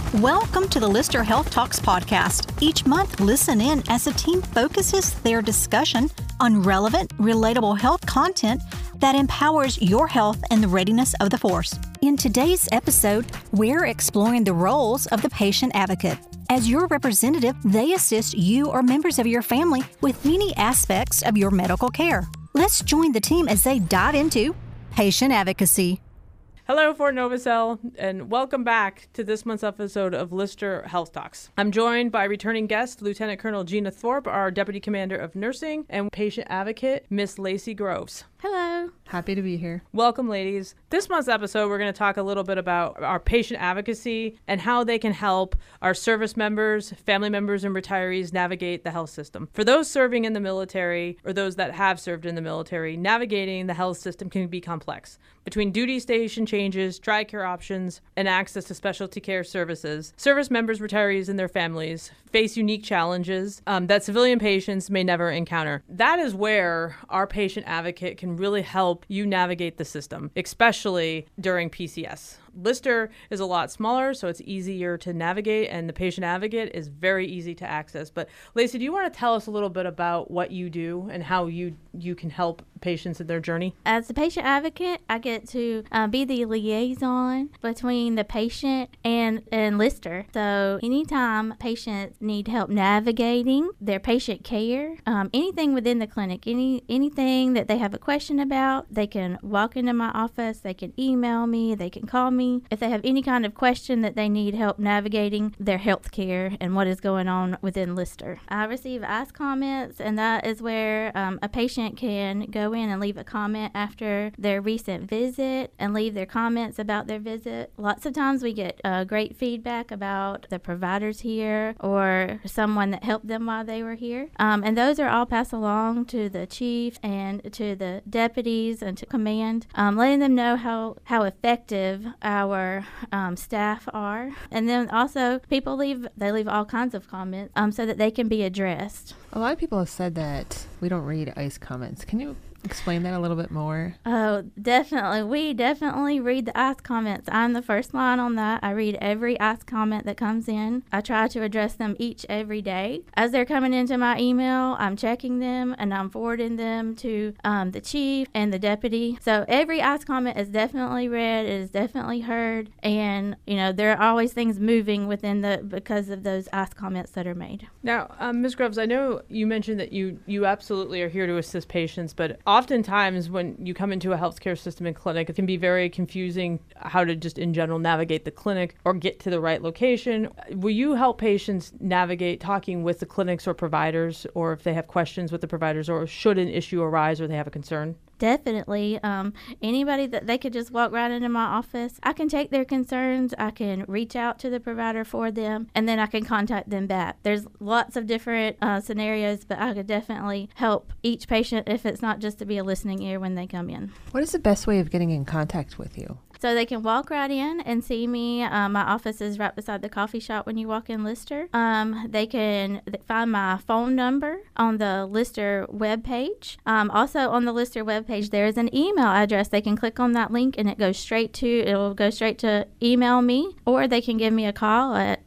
Welcome to the Lister Health Talks podcast. Each month, listen in as the team focuses their discussion on relevant, relatable health content that empowers your health and the readiness of the force. In today's episode, we're exploring the roles of the patient advocate. As your representative, they assist you or members of your family with many aspects of your medical care. Let's join the team as they dive into patient advocacy. Hello, Fort Novacell, and welcome back to this month's episode of Lister Health Talks. I'm joined by returning guest, Lieutenant Colonel Gina Thorpe, our Deputy Commander of Nursing, and patient advocate, Miss Lacey Groves. Hello. Happy to be here. Welcome, ladies. This month's episode, we're going to talk a little bit about our patient advocacy and how they can help our service members, family members, and retirees navigate the health system. For those serving in the military or those that have served in the military, navigating the health system can be complex. Between duty station changes, TRICARE options, and access to specialty care services, service members, retirees, and their families face unique challenges that civilian patients may never encounter. That is where our patient advocate can really help you navigate the system, especially during PCS. Lister is a lot smaller, so it's easier to navigate, and the patient advocate is very easy to access. But Lacey, do you want to tell us a little bit about what you do and how you can help patients in their journey? As a patient advocate, I get to be the liaison between the patient and Lister. So anytime patients need help navigating their patient care, anything within the clinic, anything that they have a question about, they can walk into my office, they can email me, they can call me if they have any kind of question that they need help navigating their health care and what is going on within Lister. I receive Ask comments, and that is where a patient can go in and leave a comment after their recent visit and leave their comments about their visit. Lots of times we get great feedback about the providers here or someone that helped them while they were here. And those are all passed along to the chief and to the deputies and to command, letting them know how effective our staff are. And then also people leave all kinds of comments so that they can be addressed. A lot of people have said that we don't read ICE comments. Can you explain that a little bit more? Oh, definitely. We definitely read the ICE comments. I'm the first line on that. I read every ICE comment that comes in. I try to address them every day. As they're coming into my email, I'm checking them and I'm forwarding them to the chief and the deputy. So every ICE comment is definitely read, it is definitely heard, and there are always things moving because of those ICE comments that are made. Now, Ms. Groves, I know you mentioned that you absolutely are here to assist patients, but oftentimes when you come into a healthcare system and clinic, it can be very confusing how to just in general navigate the clinic or get to the right location. Will you help patients navigate talking with the clinics or providers, or if they have questions with the providers, or should an issue arise or they have a concern? Definitely. Anybody that they could just walk right into my office, I can take their concerns, I can reach out to the provider for them, and then I can contact them back. There's lots of different scenarios, but I could definitely help each patient if it's not just to be a listening ear when they come in. What is the best way of getting in contact with you? So they can walk right in and see me. My office is right beside the coffee shop when you walk in Lister. They can find my phone number on the Lister webpage. Also on the Lister webpage, there is an email address. They can click on that link and it will go straight to email me, or they can give me a call at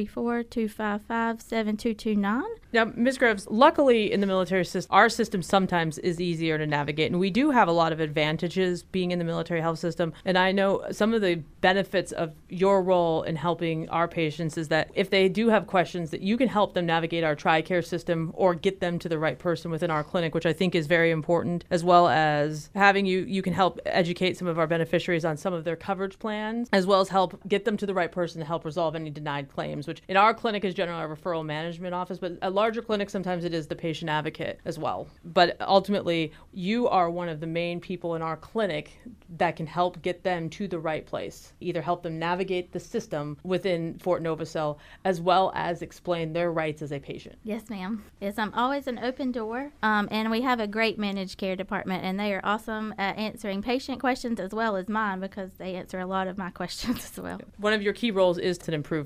334-255-7229. Now, Ms. Groves, luckily in the military system, our system sometimes is easier to navigate, and we do have a lot of advantages being in the military health system. And I know some of the benefits of your role in helping our patients is that if they do have questions, that you can help them navigate our TRICARE system or get them to the right person within our clinic, which I think is very important, as well as having you can help educate some of our beneficiaries on some of their coverage plans, as well as help get them to the right person to help resolve any denied claims, which in our clinic is generally our referral management office, but at larger clinics, sometimes it is the patient advocate as well. But ultimately, you are one of the main people in our clinic that can help get them to the right place, either help them navigate the system within Fort Novacell, as well as explain their rights as a patient. Yes, ma'am. Yes, I'm always an open door, and we have a great managed care department, and they are awesome at answering patient questions as well as mine, because they answer a lot of my questions as well. One of your key roles is to improve the overall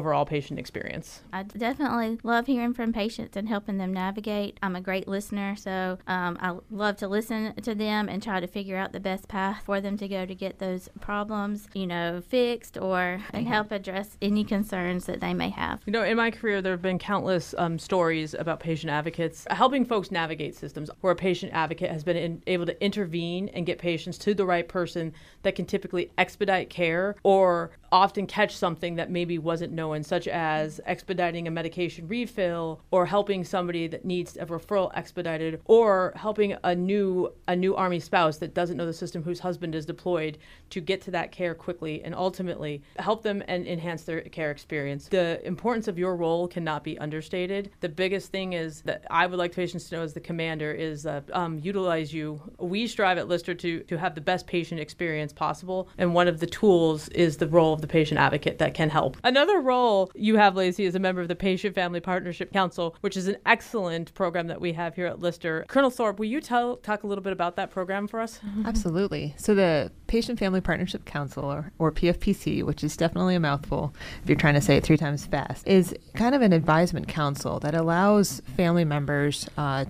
overall patient experience. I definitely love hearing from patients and helping them navigate. I'm a great listener, so I love to listen to them and try to figure out the best path for them to go to get those problems, fixed and help address any concerns that they may have. In my career, there have been countless stories about patient advocates helping folks navigate systems where a patient advocate has been able to intervene and get patients to the right person that can typically expedite care or often catch something that maybe wasn't known, such as expediting a medication refill or helping somebody that needs a referral expedited or helping a new Army spouse that doesn't know the system whose husband is deployed to get to that care quickly and ultimately help them and enhance their care experience. The importance of your role cannot be understated. The biggest thing is that I would like patients to know as the commander is utilize you. We strive at Lister to have the best patient experience possible, and one of the tools is the role of the patient advocate that can help. Another role you have, Lacey, is a member of the Patient Family Partnership Council, which is an excellent program that we have here at Lister. Colonel Thorpe, will you talk a little bit about that program for us? Absolutely. So the Patient Family Partnership Council, or PFPC, which is definitely a mouthful if you're trying to say it 3 times fast, is kind of an advisement council that allows family members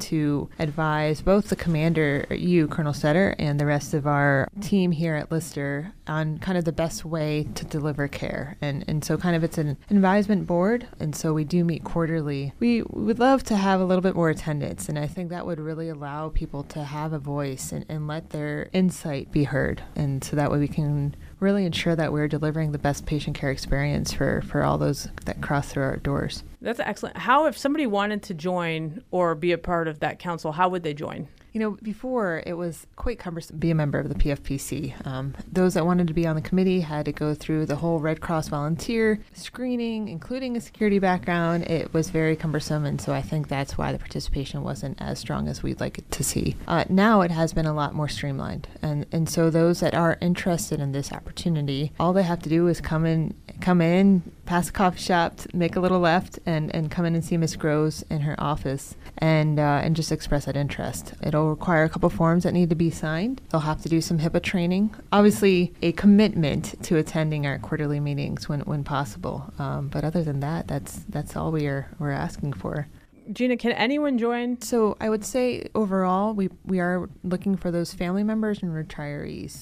to advise both the commander, you, Colonel Stetter, and the rest of our team here at Lister on kind of the best way to deliver care. And so kind of it's an advisement board, and so we do meet quarterly. We would love to have a little bit more attendance, and I think that would really allow people to have a voice and let their insight be heard. And so that way we can really ensure that we're delivering the best patient care experience for all those that cross through our doors. That's excellent. How, if somebody wanted to join or be a part of that council, how would they join? Before it was quite cumbersome to be a member of the PFPC. Those that wanted to be on the committee had to go through the whole Red Cross volunteer screening, including a security background. It was very cumbersome, and so I think that's why the participation wasn't as strong as we'd like it to see. Now it has been a lot more streamlined, and so those that are interested in this opportunity, all they have to do is come in, pass a coffee shop, make a little left, and come in and see Ms. Groves in her office, and just express that interest. It'll require a couple forms that need to be signed. They'll have to do some HIPAA training. Obviously, a commitment to attending our quarterly meetings when possible. But other than that, that's all we're asking for. Gina, can anyone join? So I would say overall, we are looking for those family members and retirees.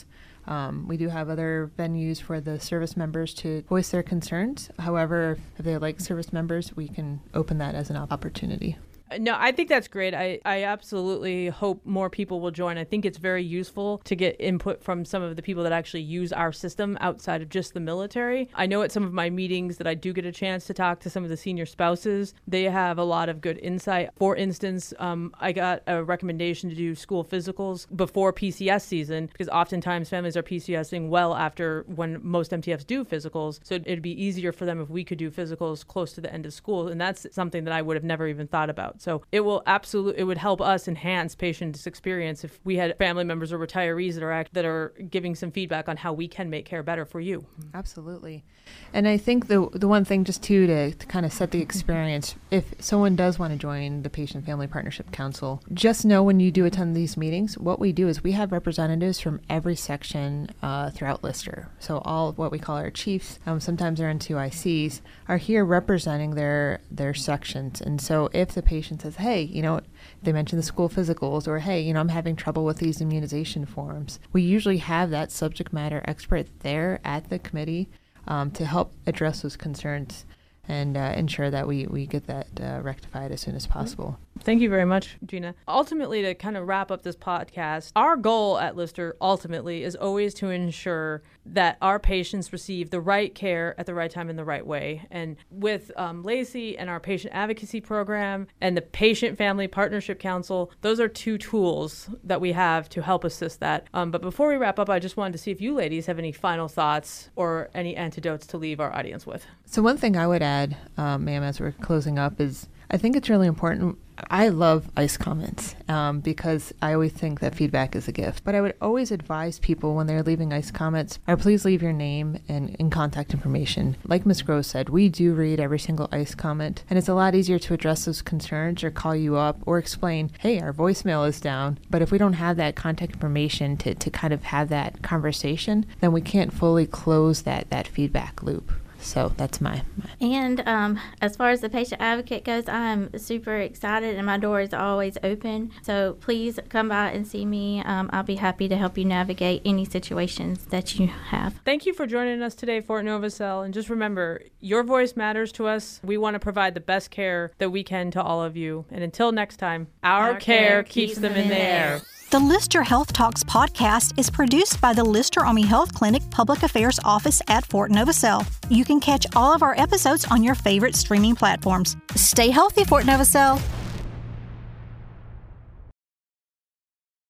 We do have other venues for the service members to voice their concerns. However, if they're like service members, we can open that as an opportunity. No, I think that's great. I absolutely hope more people will join. I think it's very useful to get input from some of the people that actually use our system outside of just the military. I know at some of my meetings that I do get a chance to talk to some of the senior spouses. They have a lot of good insight. For instance, I got a recommendation to do school physicals before PCS season because oftentimes families are PCSing well after when most MTFs do physicals. So it'd be easier for them if we could do physicals close to the end of school. And that's something that I would have never even thought about. So it would help us enhance patients' experience if we had family members or retirees that are giving some feedback on how we can make care better for you. Absolutely. And I think the one thing just to kind of set the experience, if someone does want to join the Patient Family Partnership Council, just know when you do attend these meetings, what we do is we have representatives from every section throughout Lister. So all of what we call our chiefs, sometimes they're into ICs, are here representing their sections. And so if the patient says, hey, they mention the school physicals, or hey, I'm having trouble with these immunization forms, we usually have that subject matter expert there at the committee to help address those concerns and ensure that we get that rectified as soon as possible. Thank you very much, Gina. Ultimately, to kind of wrap up this podcast, our goal at Lister ultimately is always to ensure that our patients receive the right care at the right time in the right way. And with Lacey and our patient advocacy program and the Patient Family Partnership Council, those are 2 tools that we have to help assist that. But before we wrap up, I just wanted to see if you ladies have any final thoughts or any antidotes to leave our audience with. So one thing I would add, ma'am, as we're closing up is I think it's really important. I love ICE comments because I always think that feedback is a gift. But I would always advise people when they're leaving ICE comments, please leave your name and contact information. Like Ms. Groves said, we do read every single ICE comment, and it's a lot easier to address those concerns or call you up or explain, hey, our voicemail is down. But if we don't have that contact information to kind of have that conversation, then we can't fully close that feedback loop. So that's my. And as far as the patient advocate goes, I'm super excited and my door is always open. So please come by and see me. I'll be happy to help you navigate any situations that you have. Thank you for joining us today, Fort Novacell. And just remember, your voice matters to us. We want to provide the best care that we can to all of you. And until next time, our care keeps them in the air. The Lister Health Talks podcast is produced by the Lister Army Health Clinic Public Affairs Office at Fort Novacell. You can catch all of our episodes on your favorite streaming platforms. Stay healthy, Fort Novacell.